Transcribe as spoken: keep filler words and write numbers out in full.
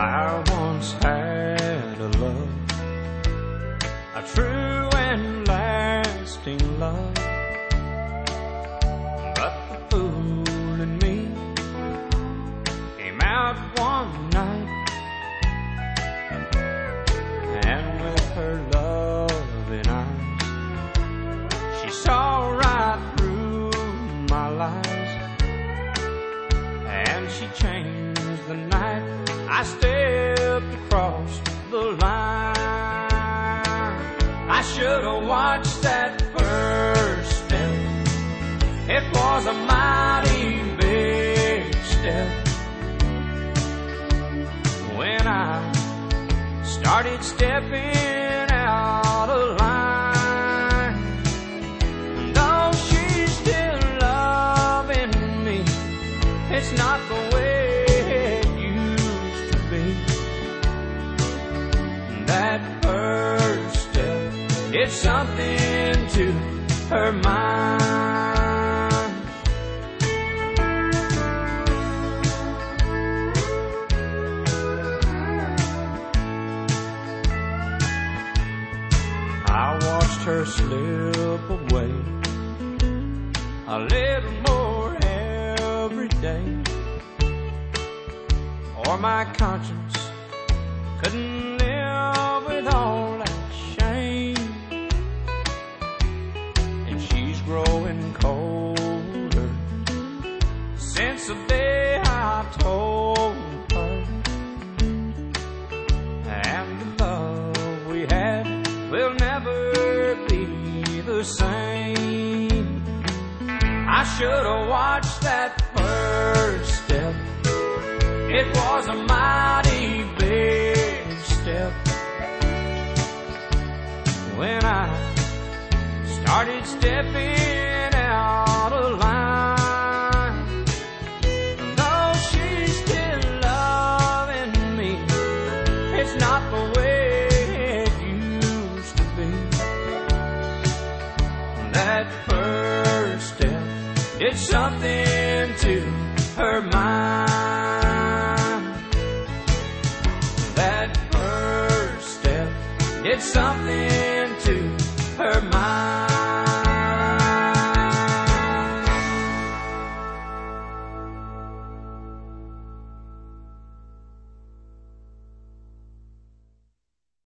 I once had a love, a true and lasting love, but the fool in me came out one night, and with her loving eyes she saw right through my lies, and she changed the night I stepped across the line. I should have watched that first step. It was a mighty big step. When I started stepping out of line, though she's still loving me, it's not the way that first step. It's something to her mind. I watched her slip away a little more every day, or my conscience couldn't live with all that shame. And she's growing colder since the day I told her, and the love we had will never be the same. I should have watched that first step. It was a mighty big step. When I started stepping out of line, though she's still loving me, it's not the way it used to be. That first step did something to her mind. That first step did something to her mind.